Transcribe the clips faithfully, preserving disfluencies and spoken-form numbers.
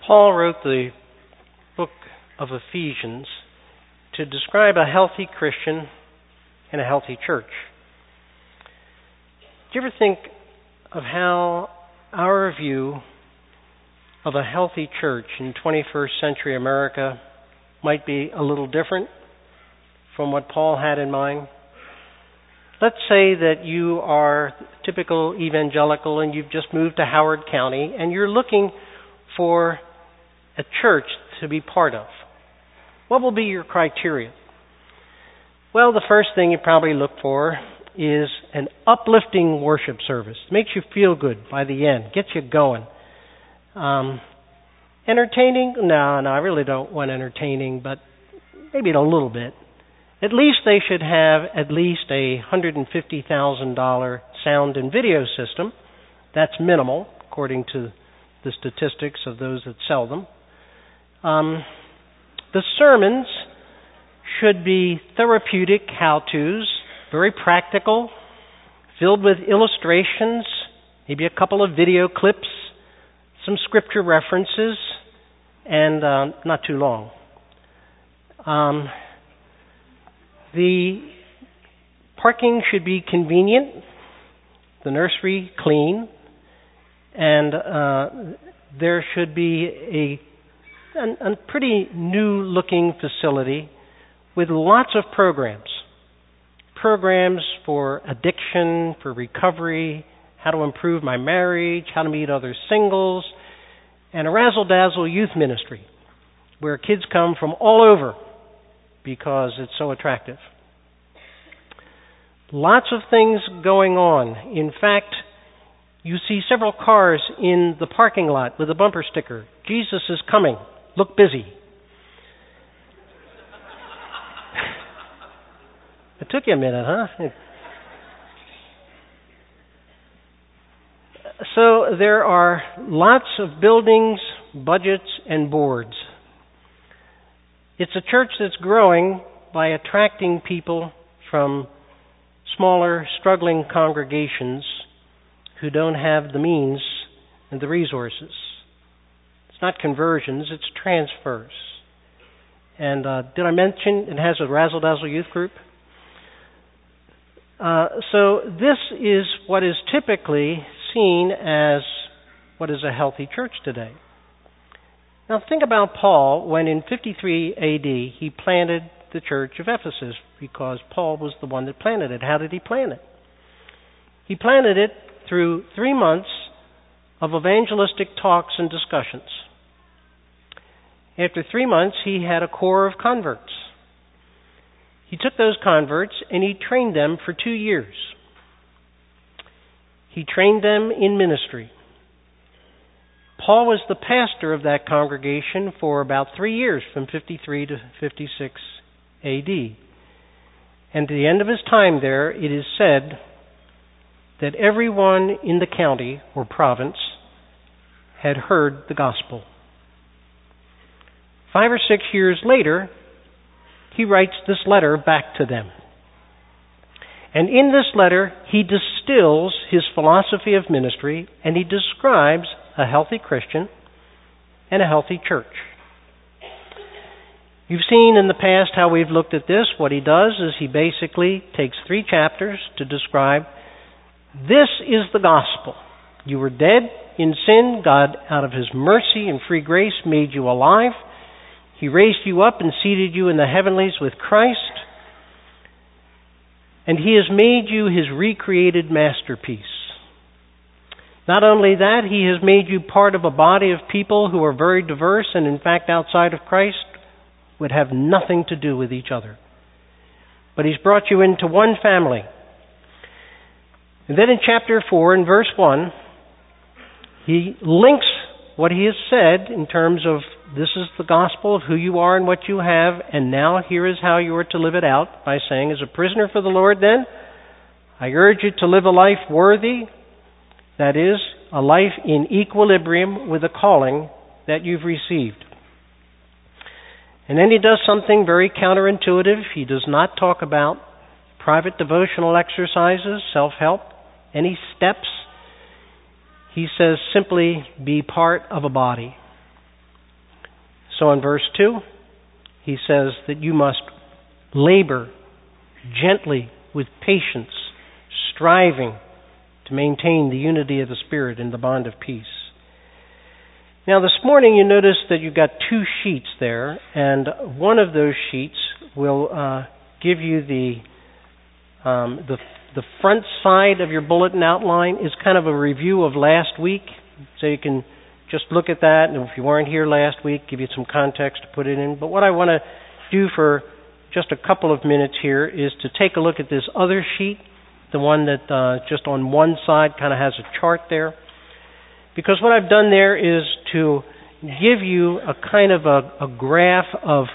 Paul wrote the book of Ephesians to describe a healthy Christian and a healthy church. Do you ever think of how our view of a healthy church in twenty-first century America might be a little different from what Paul had in mind? Let's say that you are typical evangelical and you've just moved to Howard County and you're looking for a church to be part of. What will be your criteria? Well, the first thing you probably look for is an uplifting worship service. It makes you feel good by the end, gets you going. Um, entertaining? No, no, I really don't want entertaining, but maybe a little bit. At least they should have at least a one hundred fifty thousand dollars sound and video system. That's minimal, according to the statistics of those that sell them. Um, the sermons should be therapeutic how-tos, very practical, filled with illustrations, maybe a couple of video clips, some scripture references, and uh, not too long. Um, the parking should be convenient, the nursery clean, and uh, there should be a, a, a pretty new-looking facility with lots of programs. Programs for addiction, for recovery, how to improve my marriage, how to meet other singles, and a razzle-dazzle youth ministry where kids come from all over because it's so attractive. Lots of things going on. In fact, you see several cars in the parking lot with a bumper sticker, "Jesus is coming, look busy." It took you a minute, huh? So there are lots of buildings, budgets, and boards. It's a church that's growing by attracting people from smaller, struggling congregations who don't have the means and the resources. It's not conversions, it's transfers. And uh, did I mention it has a razzle-dazzle youth group? Uh, so this is what is typically seen as what is a healthy church today. Now think about Paul when in fifty-three A D he planted the church of Ephesus, because Paul was the one that planted it. How did he plant it? He planted it through three months of evangelistic talks and discussions. After three months, he had a core of converts. He took those converts and he trained them for two years. He trained them in ministry. Paul was the pastor of that congregation for about three years, from fifty-three to fifty-six A D. And at the end of his time there, it is said that everyone in the county or province had heard the gospel. Five or six years later, he writes this letter back to them. And in this letter, he distills his philosophy of ministry and he describes a healthy Christian and a healthy church. You've seen in the past how we've looked at this. What he does is he basically takes three chapters to describe this is the gospel. You were dead in sin. God, out of his mercy and free grace, made you alive. He raised you up and seated you in the heavenlies with Christ. And he has made you his recreated masterpiece. Not only that, he has made you part of a body of people who are very diverse and in fact outside of Christ would have nothing to do with each other. But he's brought you into one family. And then in chapter four, in verse one, he links what he has said in terms of this is the gospel of who you are and what you have, and now here is how you are to live it out, by saying, as a prisoner for the Lord then, I urge you to live a life worthy, that is, a life in equilibrium with the calling that you've received. And then he does something very counterintuitive. He does not talk about private devotional exercises, self-help, any steps. He says simply, be part of a body. So in verse two, he says that you must labor gently with patience, striving to maintain the unity of the Spirit in the bond of peace. Now this morning you notice that you've got two sheets there, and one of those sheets will uh, give you the, um, the the front side of your bulletin outline is kind of a review of last week, so you can just look at that, and if you weren't here last week, give you some context to put it in. But what I want to do for just a couple of minutes here is to take a look at this other sheet, the one that uh, just on one side kind of has a chart there. Because what I've done there is to give you a kind of a, a graph of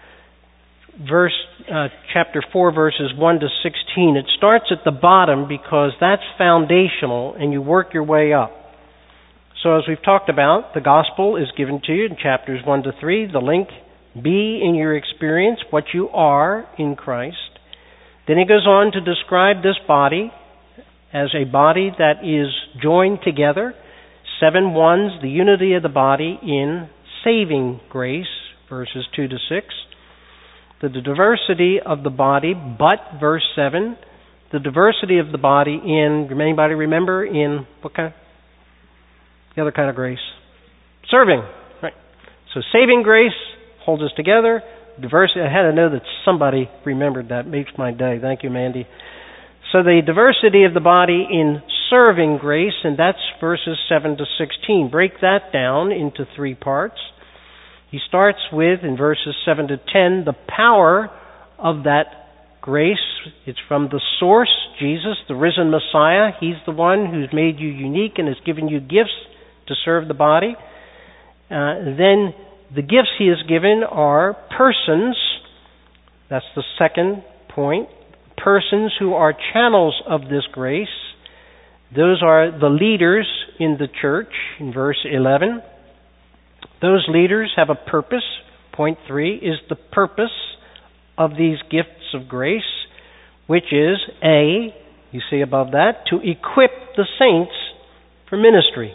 verse uh, chapter four, verses one to sixteen. It starts at the bottom because that's foundational, and you work your way up. So as we've talked about, the gospel is given to you in chapters one to three. The link, be in your experience what you are in Christ. Then he goes on to describe this body as a body that is joined together. Seven ones, the unity of the body in saving grace, verses two to six. The diversity of the body, but, verse seven, the diversity of the body in, anybody remember, in what kind? The other kind of grace. Serving, right? So saving grace holds us together. Diversity, I had to know that somebody remembered that. Makes my day. Thank you, Mandy. So the diversity of the body in serving grace, and that's verses seven to sixteen. Break that down into three parts. He starts with, in verses seven to ten, the power of that grace. It's from the source, Jesus, the risen Messiah. He's the one who's made you unique and has given you gifts to serve the body. Uh, then the gifts he has given are persons. That's the second point. Persons who are channels of this grace. Those are the leaders in the church, in verse eleven. Those leaders have a purpose. Point three is the purpose of these gifts of grace, which is, A, you see above that, to equip the saints for ministry.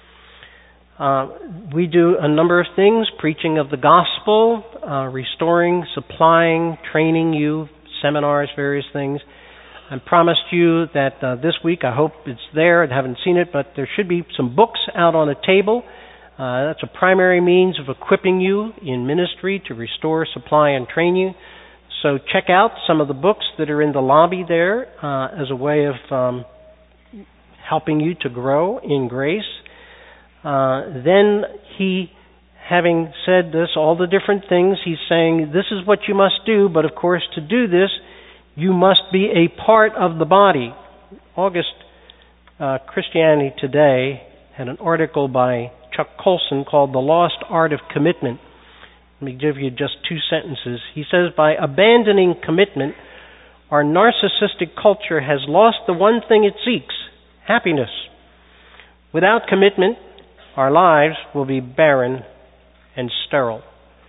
Uh, we do a number of things, preaching of the gospel, uh, restoring, supplying, training you, seminars, various things. I promised you that uh, this week, I hope it's there. I haven't seen it, but there should be some books out on a table. Uh, that's a primary means of equipping you in ministry to restore, supply, and train you. So check out some of the books that are in the lobby there uh, as a way of um, helping you to grow in grace. Uh, then he, having said this, all the different things, he's saying, this is what you must do, but of course to do this, you must be a part of the body. August uh, Christianity Today had an article by Chuck Colson called The Lost Art of Commitment. Let me give you just two sentences. He says, by abandoning commitment, our narcissistic culture has lost the one thing it seeks, happiness. Without commitment, our lives will be barren and sterile.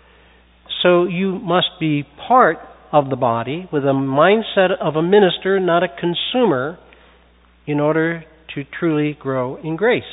So you must be part of the body with a mindset of a minister, not a consumer, in order to truly grow in grace.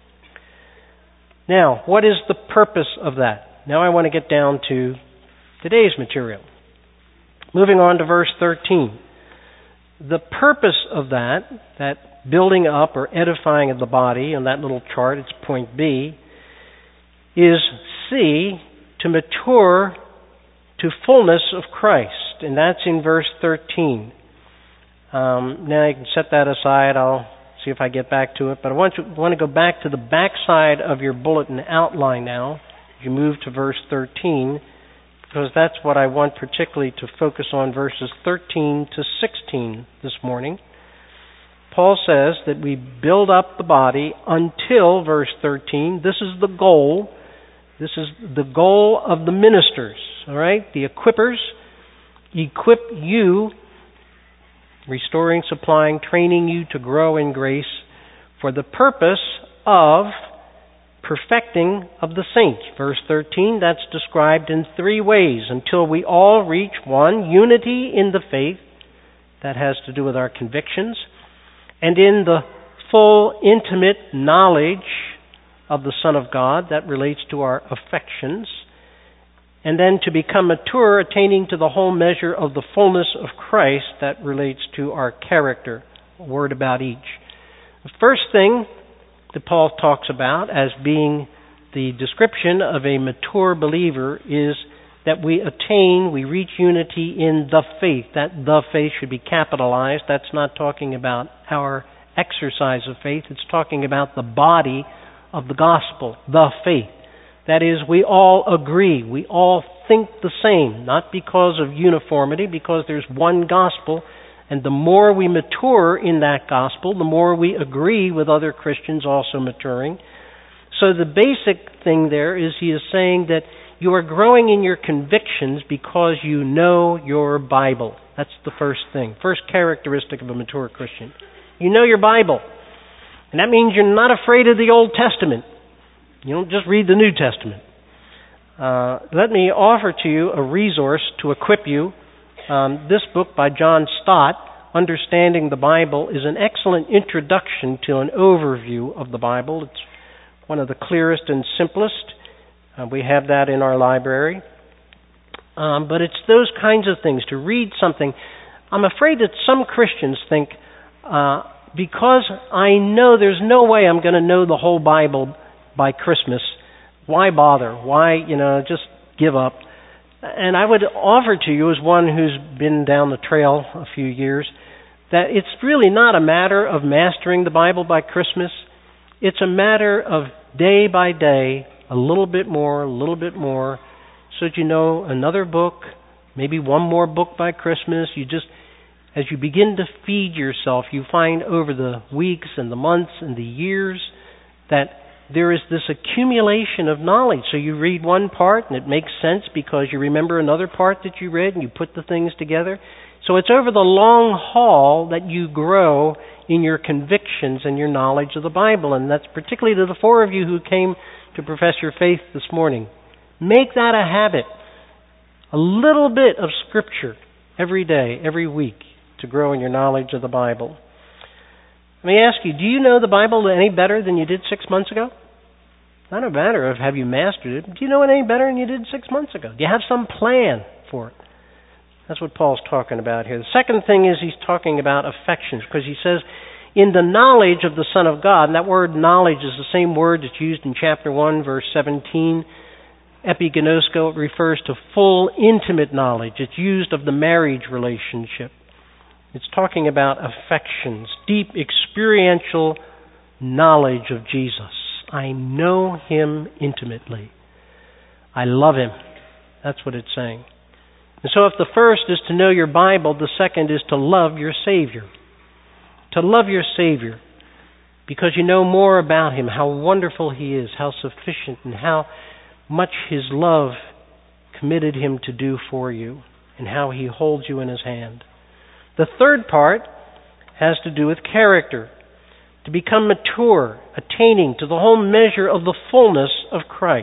Now, what is the purpose of that? Now I want to get down to today's material. Moving on to verse thirteen. The purpose of that, that building up or edifying of the body on that little chart, it's point B, is C, to mature to fullness of Christ. And that's in verse thirteen. Um, now you can set that aside. I'll see if I get back to it. But I want to, want to go back to the back side of your bulletin outline now. You move to verse thirteen, because that's what I want particularly to focus on, verses thirteen to sixteen this morning. Paul says that we build up the body until, verse thirteen, this is the goal. This is the goal of the ministers, all right? The equippers equip you, restoring, supplying, training you to grow in grace for the purpose of perfecting of the saints. Verse thirteen, that's described in three ways. Until we all reach, one, unity in the faith. That has to do with our convictions. And in the full, intimate knowledge of the Son of God. That relates to our affections. And then to become mature, attaining to the whole measure of the fullness of Christ, that relates to our character. A word about each. The first thing that Paul talks about as being the description of a mature believer is that we attain, we reach unity in the faith. That the faith should be capitalized. That's not talking about our exercise of faith. It's talking about the body of the gospel, the faith. That is, we all agree. We all think the same, not because of uniformity, because there's one gospel. And the more we mature in that gospel, the more we agree with other Christians also maturing. So the basic thing there is he is saying that you are growing in your convictions because you know your Bible. That's the first thing. First characteristic of a mature Christian. You know your Bible. And that means you're not afraid of the Old Testament. You don't just read the New Testament. Uh, let me offer to you a resource to equip you. Um, this book by John Stott, Understanding the Bible, is an excellent introduction to an overview of the Bible. It's one of the clearest and simplest. Uh, we have that in our library. Um, but it's those kinds of things, to read something. I'm afraid that some Christians think, uh, because I know there's no way I'm going to know the whole Bible by Christmas, why bother? Why, you know, just give up? And I would offer to you, as one who's been down the trail a few years, that it's really not a matter of mastering the Bible by Christmas. It's a matter of day by day, a little bit more, a little bit more, so that you know another book, maybe one more book by Christmas. You just, as you begin to feed yourself, you find over the weeks and the months and the years that there is this accumulation of knowledge. So you read one part and it makes sense because you remember another part that you read and you put the things together. So it's over the long haul that you grow in your convictions and your knowledge of the Bible. And that's particularly to the four of you who came to profess your faith this morning. Make that a habit. A little bit of Scripture every day, every week, to grow in your knowledge of the Bible. Let me ask you, do you know the Bible any better than you did six months ago? Not a matter of have you mastered it. Do you know it any better than you did six months ago? Do you have some plan for it? That's what Paul's talking about here. The second thing is he's talking about affections, because he says, in the knowledge of the Son of God, and that word knowledge is the same word that's used in chapter one, verse seventeen. Epigenosko, it refers to full, intimate knowledge. It's used of the marriage relationship. It's talking about affections, deep experiential knowledge of Jesus. I know him intimately. I love him. That's what it's saying. And so if the first is to know your Bible, the second is to love your Savior. To love your Savior because you know more about him, how wonderful he is, how sufficient, and how much his love committed him to do for you, and how he holds you in his hand. The third part has to do with character. To become mature, attaining to the whole measure of the fullness of Christ.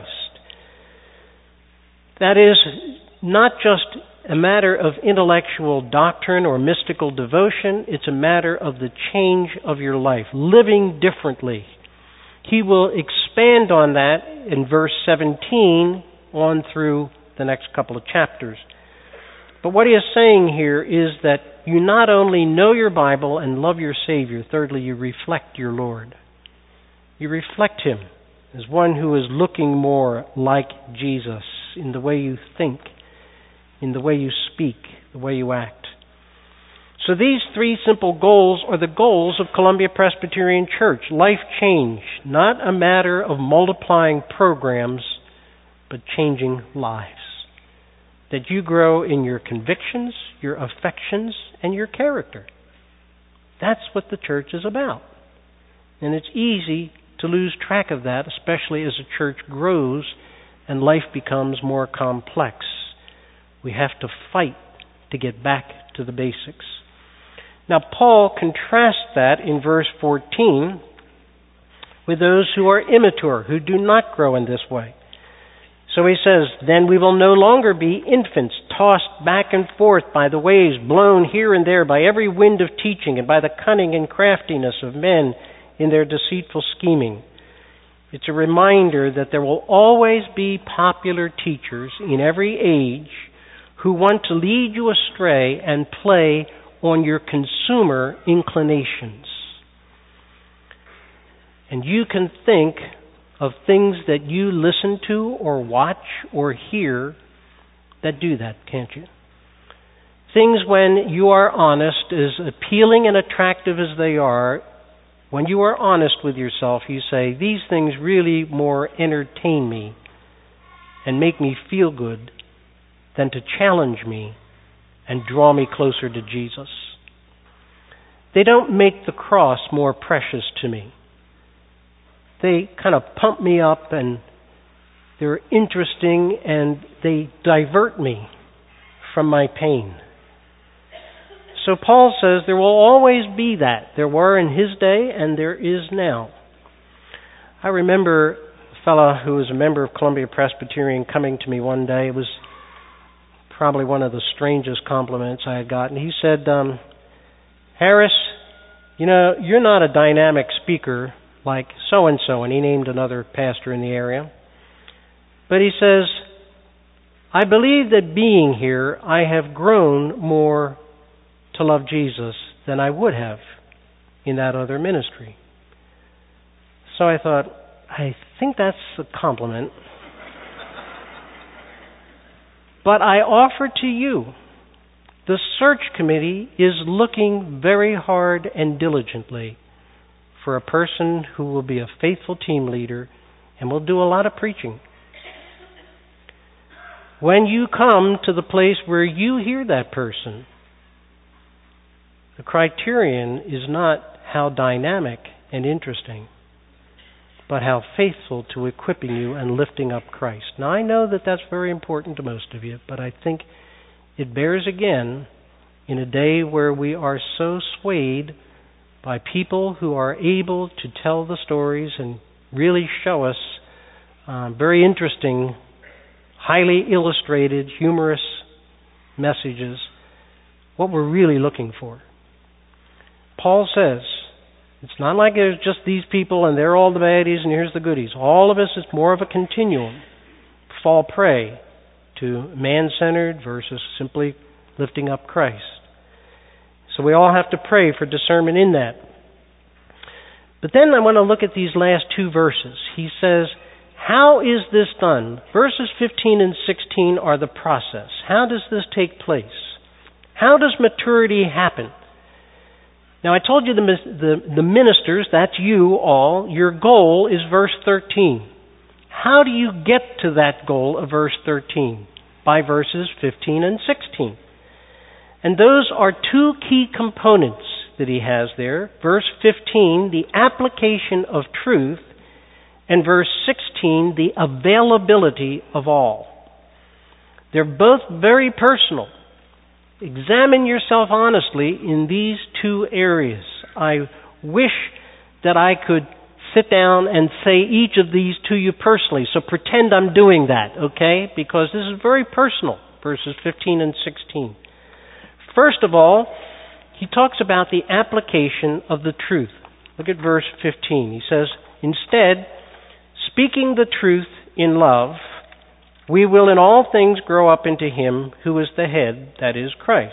That is not just a matter of intellectual doctrine or mystical devotion. It's a matter of the change of your life, living differently. He will expand on that in verse seventeen on through the next couple of chapters. But what he is saying here is that you not only know your Bible and love your Savior, thirdly, you reflect your Lord. You reflect him as one who is looking more like Jesus in the way you think, in the way you speak, the way you act. So these three simple goals are the goals of Columbia Presbyterian Church. Life change, not a matter of multiplying programs, but changing lives. That you grow in your convictions, your affections, and your character. That's what the church is about. And it's easy to lose track of that, especially as a church grows and life becomes more complex. We have to fight to get back to the basics. Now, Paul contrasts that in verse fourteen with those who are immature, who do not grow in this way. So he says, then we will no longer be infants, tossed back and forth by the waves, blown here and there by every wind of teaching and by the cunning and craftiness of men in their deceitful scheming. It's a reminder that there will always be popular teachers in every age who want to lead you astray and play on your consumer inclinations. And you can think of things that you listen to or watch or hear that do that, can't you? Things, when you are honest, as appealing and attractive as they are, when you are honest with yourself, you say, these things really more entertain me and make me feel good than to challenge me and draw me closer to Jesus. They don't make the cross more precious to me. They kind of pump me up, and they're interesting, and they divert me from my pain. So Paul says there will always be that. There were in his day, and there is now. I remember a fellow who was a member of Columbia Presbyterian coming to me one day. It was probably one of the strangest compliments I had gotten. He said, um, Harris, you know, you're not a dynamic speaker like so-and-so, and he named another pastor in the area. But he says, I believe that being here, I have grown more to love Jesus than I would have in that other ministry. So I thought, I think that's a compliment. But I offer to you, the search committee is looking very hard and diligently for a person who will be a faithful team leader and will do a lot of preaching. When you come to the place where you hear that person, the criterion is not how dynamic and interesting, but how faithful to equipping you and lifting up Christ. Now, I know that that's very important to most of you, but I think it bears again in a day where we are so swayed by people who are able to tell the stories and really show us uh, very interesting, highly illustrated, humorous messages, what we're really looking for. Paul says, it's not like there's just these people and they're all the baddies and here's the goodies. All of us is more of a continuum. Fall prey to man-centered versus simply lifting up Christ. So we all have to pray for discernment in that. But then I want to look at these last two verses. He says, how is this done? Verses fifteen and sixteen are the process. How does this take place? How does maturity happen? Now, I told you the, the, the ministers, that's you all, your goal is verse thirteen. How do you get to that goal of verse thirteen? By verses fifteen and sixteen. And those are two key components that he has there. Verse fifteen, the application of truth, and verse sixteen, the availability of all. They're both very personal. Examine yourself honestly in these two areas. I wish that I could sit down and say each of these to you personally. So pretend I'm doing that, okay? Because this is very personal, verses fifteen and sixteen. First of all, he talks about the application of the truth. Look at verse fifteen. He says, instead, speaking the truth in love, we will in all things grow up into him who is the head, that is Christ.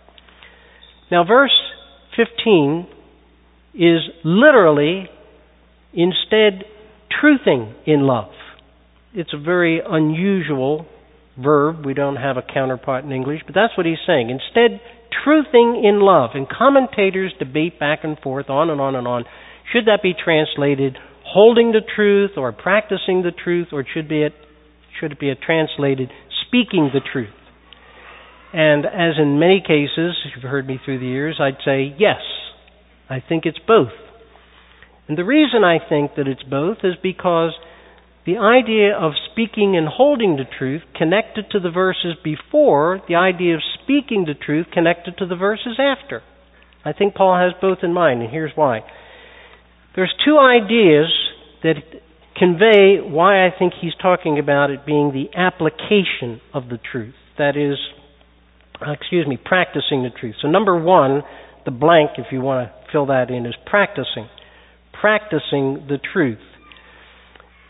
Now, verse fifteen is literally, instead, truthing in love. It's a very unusual verb. We don't have a counterpart in English, but that's what he's saying. Instead, truthing in love. And commentators debate back and forth, on and on and on. Should that be translated holding the truth or practicing the truth, or should be it should it be a translated speaking the truth? And as in many cases, if you've heard me through the years, I'd say yes. I think it's both. And the reason I think that it's both is because the idea of speaking and holding the truth connected to the verses before, the idea of speaking the truth connected to the verses after. I think Paul has both in mind, and here's why. There's two ideas that convey why I think he's talking about it being the application of the truth. That is, excuse me, practicing the truth. So number one, the blank, if you want to fill that in, is practicing. Practicing the truth.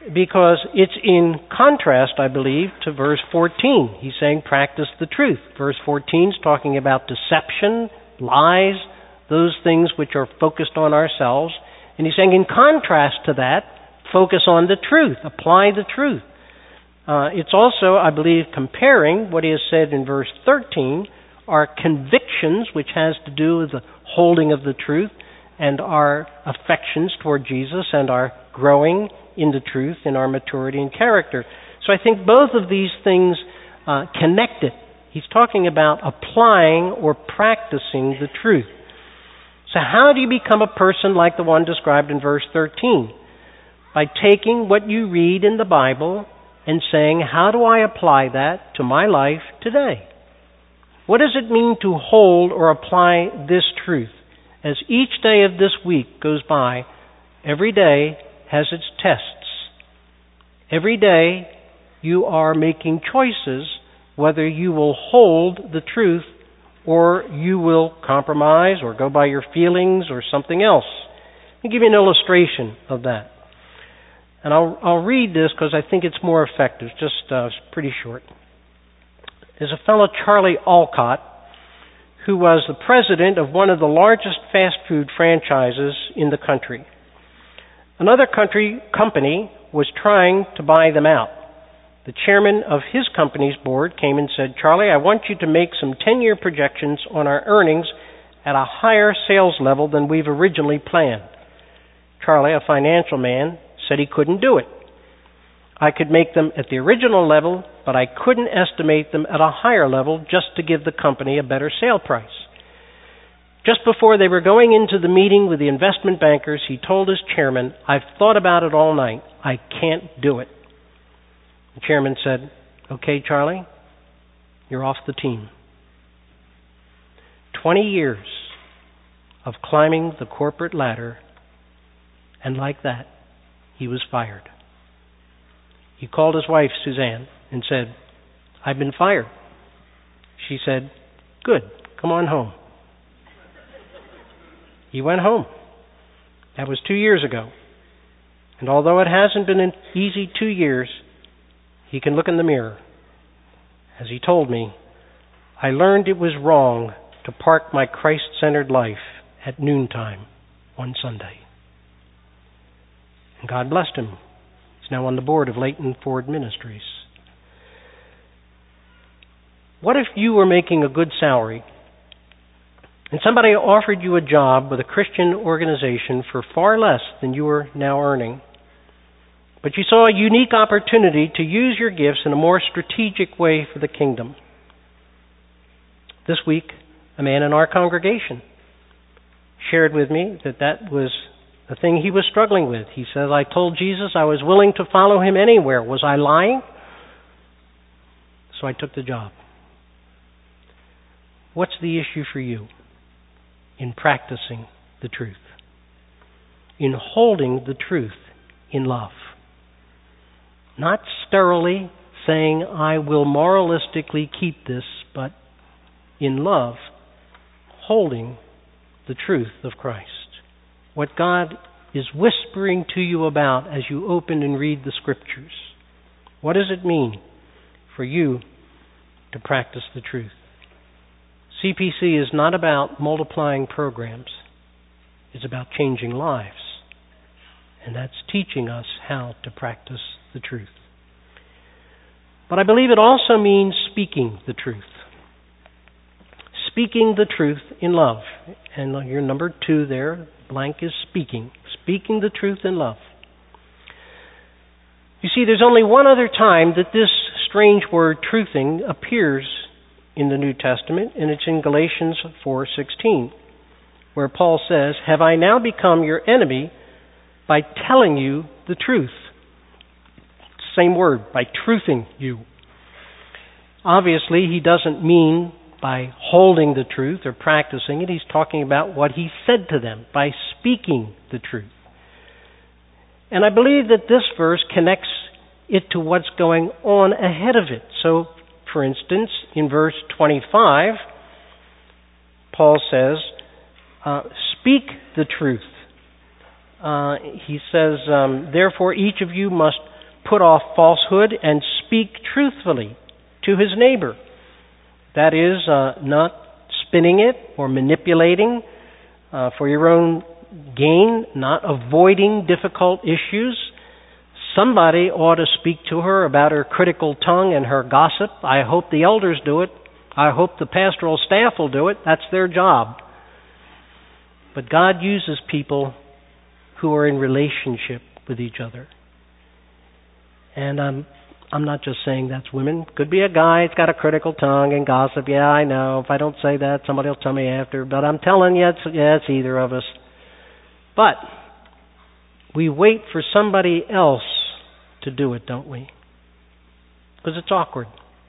because it's in contrast, I believe, to verse fourteen. He's saying practice the truth. Verse fourteen is talking about deception, lies, those things which are focused on ourselves. And he's saying in contrast to that, focus on the truth, apply the truth. Uh, it's also, I believe, comparing what he has said in verse thirteen, our convictions, which has to do with the holding of the truth, and our affections toward Jesus, and our growing in the truth, in our maturity and character. So I think both of these things uh, connect it. He's talking about applying or practicing the truth. So how do you become a person like the one described in verse thirteen? By taking what you read in the Bible and saying, how do I apply that to my life today? What does it mean to hold or apply this truth? As each day of this week goes by, every day has its tests. Every day you are making choices whether you will hold the truth or you will compromise or go by your feelings or something else. Let me give you an illustration of that. And I'll, I'll read this because I think it's more effective. Just uh, it's pretty short. There's a fellow, Charlie Alcott, who was the president of one of the largest fast food franchises in the country. Another country company was trying to buy them out. The chairman of his company's board came and said, Charlie, I want you to make some ten-year projections on our earnings at a higher sales level than we've originally planned. Charlie, a financial man, said he couldn't do it. I could make them at the original level, but I couldn't estimate them at a higher level just to give the company a better sale price. Just before they were going into the meeting with the investment bankers, he told his chairman, I've thought about it all night. I can't do it. The chairman said, okay, Charlie, you're off the team. Twenty years of climbing the corporate ladder, and like that, he was fired. He called his wife, Suzanne, and said, I've been fired. She said, good, come on home. He went home. That was two years ago. And although it hasn't been an easy two years, he can look in the mirror. As he told me, I learned it was wrong to park my Christ-centered life at noontime on Sunday. And God blessed him. He's now on the board of Leighton Ford Ministries. What if you were making a good salary and somebody offered you a job with a Christian organization for far less than you are now earning, but you saw a unique opportunity to use your gifts in a more strategic way for the kingdom? This week, a man in our congregation shared with me that that was the thing he was struggling with. He says, I told Jesus I was willing to follow him anywhere. Was I lying? So I took the job. What's the issue for you in practicing the truth? In holding the truth in love. Not sterilely saying, I will moralistically keep this, but in love, holding the truth of Christ. What God is whispering to you about as you open and read the Scriptures. What does it mean for you to practice the truth? C P C is not about multiplying programs. It's about changing lives. And that's teaching us how to practice the truth. But I believe it also means speaking the truth. Speaking the truth in love. And your number two there, blank, is speaking. Speaking the truth in love. You see, there's only one other time that this strange word, truthing, appears in the New Testament, and it's in Galatians four sixteen, where Paul says, have I now become your enemy by telling you the truth? Same word, by truthing you. Obviously, he doesn't mean by holding the truth or practicing it. He's talking about what he said to them, by speaking the truth. And I believe that this verse connects it to what's going on ahead of it. So, for instance, in verse twenty-five, Paul says, uh, speak the truth. Uh, he says, um, therefore each of you must put off falsehood and speak truthfully to his neighbor. That is, uh, not spinning it or manipulating uh, for your own gain, not avoiding difficult issues. Somebody ought to speak to her about her critical tongue and her gossip. I hope the elders do it. I hope the pastoral staff will do it. That's their job. But God uses people who are in relationship with each other. And I'm I'm not just saying that's women. Could be a guy who's got a critical tongue and gossip. Yeah, I know. If I don't say that, somebody will tell me after. But I'm telling you, it's, yeah, it's either of us. But we wait for somebody else to do it, don't we? Because it's awkward.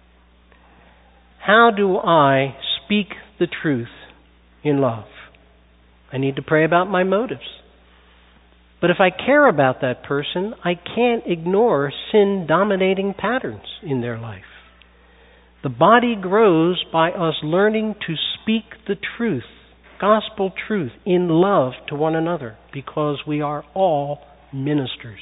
How do I speak the truth in love? I need to pray about my motives. But if I care about that person, I can't ignore sin-dominating patterns in their life. The body grows by us learning to speak the truth, gospel truth, in love to one another, because we are all ministers.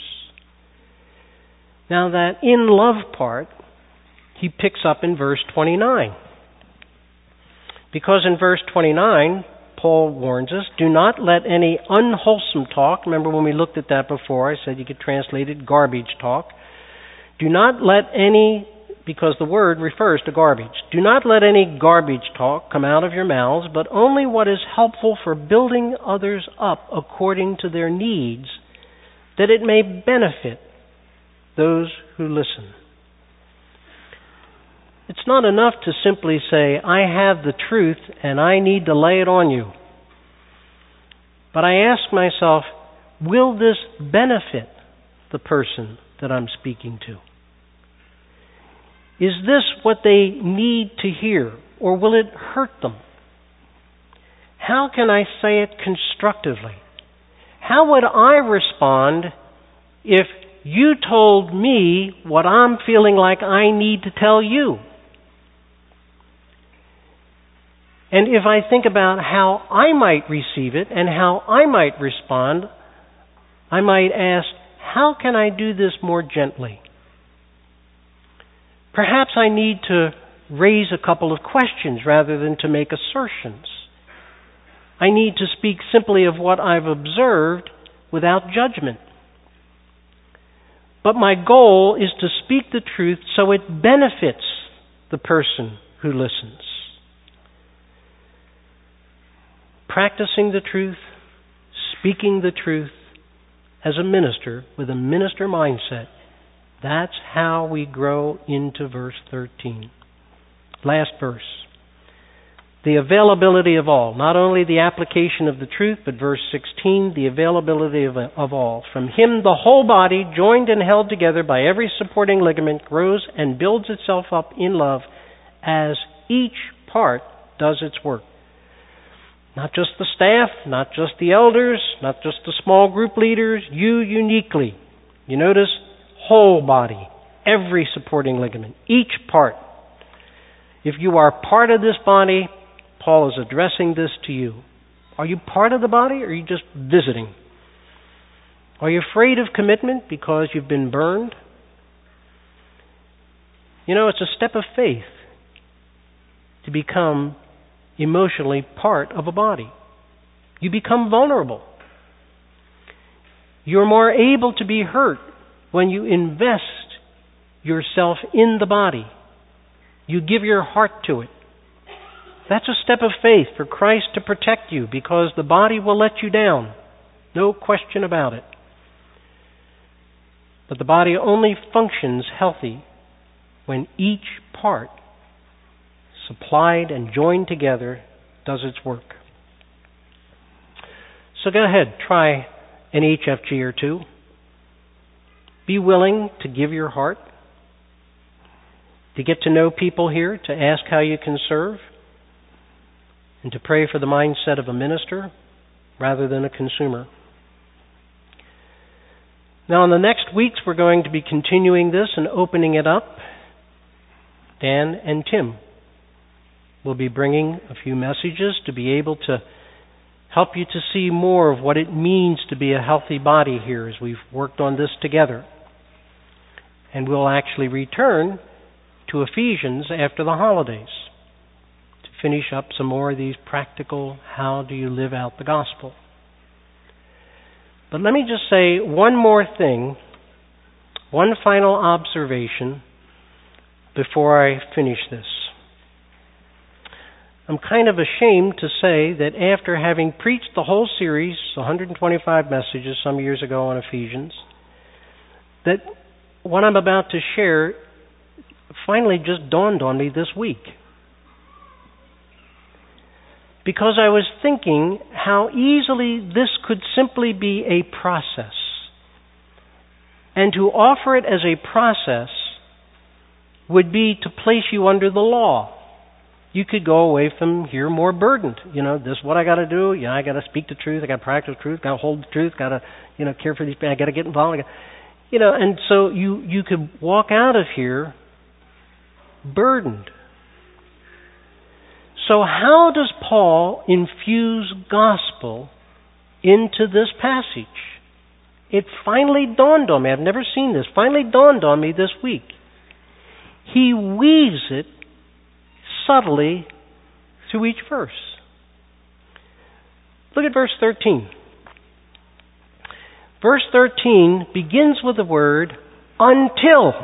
Now that in love part, he picks up in verse twenty-nine. Because in verse twenty-nine, Paul warns us, do not let any unwholesome talk, remember when we looked at that before, I said you could translate it garbage talk. Do not let any, because the word refers to garbage, do not let any garbage talk come out of your mouths, but only what is helpful for building others up according to their needs, that it may benefit those who listen. It's not enough to simply say, I have the truth and I need to lay it on you. But I ask myself, will this benefit the person that I'm speaking to? Is this what they need to hear, or will it hurt them? How can I say it constructively? How would I respond if you told me what I'm feeling like I need to tell you? And if I think about how I might receive it and how I might respond, I might ask, how can I do this more gently? Perhaps I need to raise a couple of questions rather than to make assertions. I need to speak simply of what I've observed without judgment. But my goal is to speak the truth so it benefits the person who listens. Practicing the truth, speaking the truth as a minister with a minister mindset, that's how we grow into verse thirteen. Last verse. The availability of all. Not only the application of the truth, but verse sixteen, the availability of, of all. From him the whole body, joined and held together by every supporting ligament, grows and builds itself up in love as each part does its work. Not just the staff, not just the elders, not just the small group leaders, you uniquely. You notice, whole body, every supporting ligament, each part. If you are part of this body, Paul is addressing this to you. Are you part of the body, or are you just visiting? Are you afraid of commitment because you've been burned? You know, it's a step of faith to become emotionally part of a body. You become vulnerable. You're more able to be hurt when you invest yourself in the body. You give your heart to it. That's a step of faith for Christ to protect you, because the body will let you down. No question about it. But the body only functions healthy when each part, supplied and joined together, does its work. So go ahead, try an H F G or two. Be willing to give your heart, to get to know people here, to ask how you can serve, and to pray for the mindset of a minister rather than a consumer. Now, in the next weeks, we're going to be continuing this and opening it up. Dan and Tim will be bringing a few messages to be able to help you to see more of what it means to be a healthy body here as we've worked on this together. And we'll actually return to Ephesians after the holidays to finish up some more of these practical, how do you live out the gospel. But let me just say one more thing, one final observation before I finish this. I'm kind of ashamed to say that after having preached the whole series, one hundred twenty-five messages some years ago on Ephesians, that what I'm about to share finally just dawned on me this week. Because I was thinking how easily this could simply be a process. And to offer it as a process would be to place you under the law. You could go away from here more burdened. You know, this is what I got to do. Yeah, I got to speak the truth. I got to practice the truth. Got to hold the truth. Got to, you know, care for these people. I got to get involved. I gotta, you know, and so you you could walk out of here burdened. So how does Paul infuse gospel into this passage? It finally dawned on me. I've never seen this. Finally dawned on me this week. He weaves it subtly through each verse. Look at verse thirteen. Verse thirteen begins with the word until.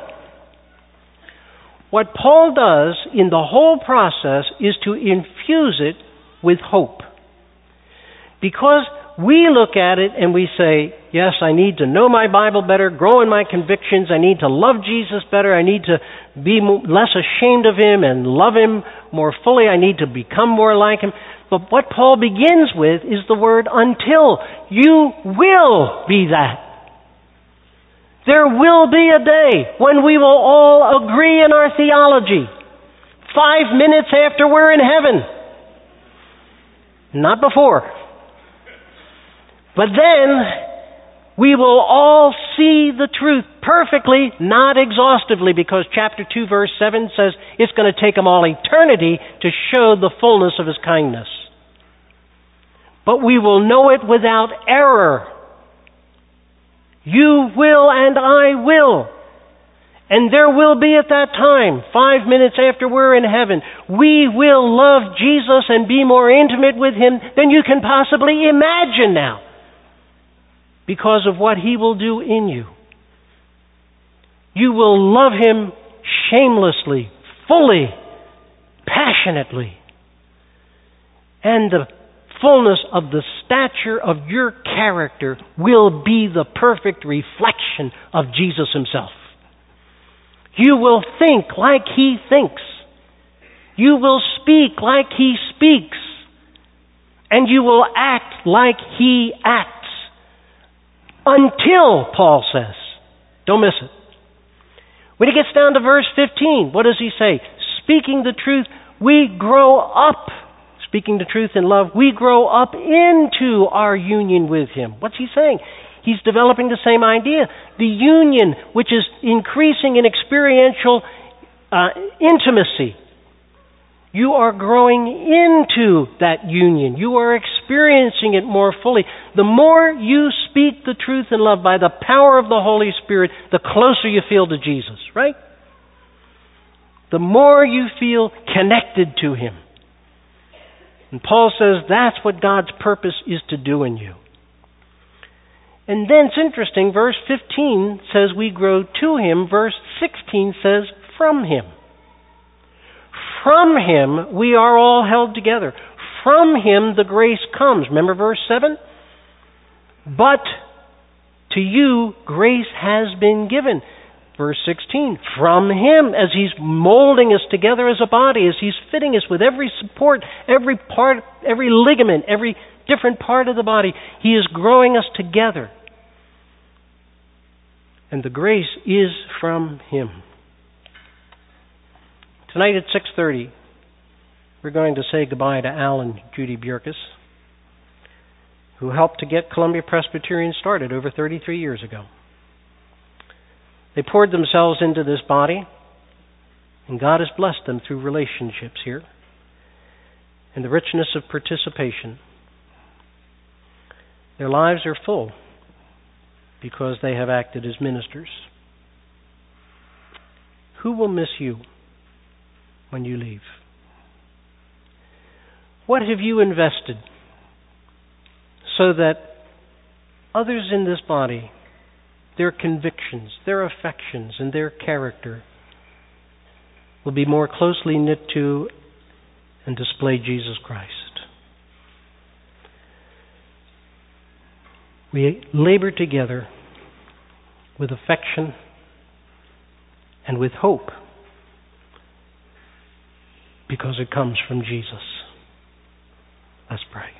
What Paul does in the whole process is to infuse it with hope. Because we look at it and we say, yes, I need to know my Bible better, grow in my convictions, I need to love Jesus better, I need to be less ashamed of Him and love Him more fully, I need to become more like Him. But what Paul begins with is the word until. You will be that. There will be a day when we will all agree in our theology. Five minutes after we're in heaven. Not before. But then we will all see the truth perfectly, not exhaustively, because chapter two, verse seven says it's going to take them all eternity to show the fullness of His kindness. But we will know it without error. You will and I will. And there will be at that time, five minutes after we're in heaven, we will love Jesus and be more intimate with Him than you can possibly imagine now, because of what He will do in you. You will love Him shamelessly, fully, passionately. And the fullness of the stature of your character will be the perfect reflection of Jesus Himself. You will think like He thinks. You will speak like He speaks. And you will act like He acts. Until, Paul says. Don't miss it. When he gets down to verse fifteen, what does he say? Speaking the truth, we grow up. Speaking the truth in love, we grow up into our union with Him. What's he saying? He's developing the same idea. The union, which is increasing in experiential uh, intimacy. You are growing into that union. You are experiencing it more fully. The more you speak the truth in love by the power of the Holy Spirit, the closer you feel to Jesus, right? The more you feel connected to Him. And Paul says that's what God's purpose is to do in you. And then it's interesting, verse fifteen says we grow to Him. Verse sixteen says from Him. From Him we are all held together. From Him the grace comes. Remember verse seven? But to you grace has been given. Verse sixteen, from Him, as He's molding us together as a body, as He's fitting us with every support, every part, every ligament, every different part of the body, He is growing us together. And the grace is from Him. Tonight at six thirty, we're going to say goodbye to Al and Judy Bjerkes, who helped to get Columbia Presbyterian started over thirty-three years ago. They poured themselves into this body, and God has blessed them through relationships here and the richness of participation. Their lives are full because they have acted as ministers. Who will miss you when you leave? What have you invested so that others in this body, their convictions, their affections, and their character will be more closely knit to and display Jesus Christ? We labor together with affection and with hope because it comes from Jesus. Let's pray.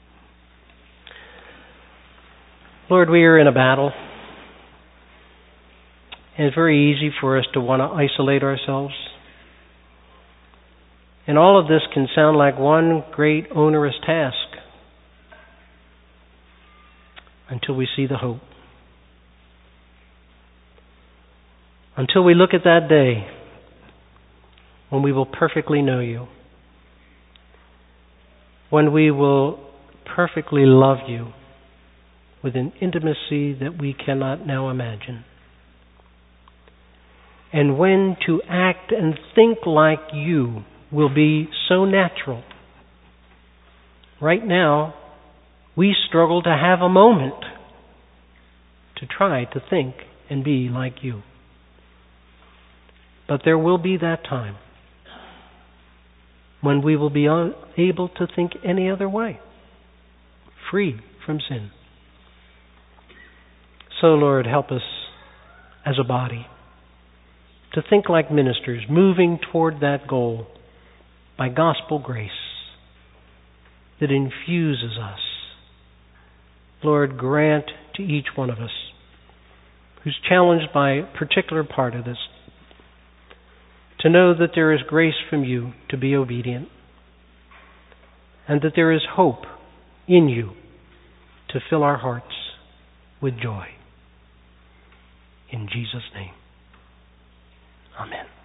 Lord, we are in a battle, and it's very easy for us to want to isolate ourselves. And all of this can sound like one great onerous task until we see the hope. Until we look at that day when we will perfectly know you, when we will perfectly love you with an intimacy that we cannot now imagine, and when to act and think like you will be so natural. Right now, we struggle to have a moment to try to think and be like you. But there will be that time when we will be able to think any other way, free from sin. So, Lord, help us as a body to think like ministers, moving toward that goal by gospel grace that infuses us. Lord, grant to each one of us who's challenged by a particular part of this to know that there is grace from you to be obedient, and that there is hope in you to fill our hearts with joy. In Jesus' name, amen.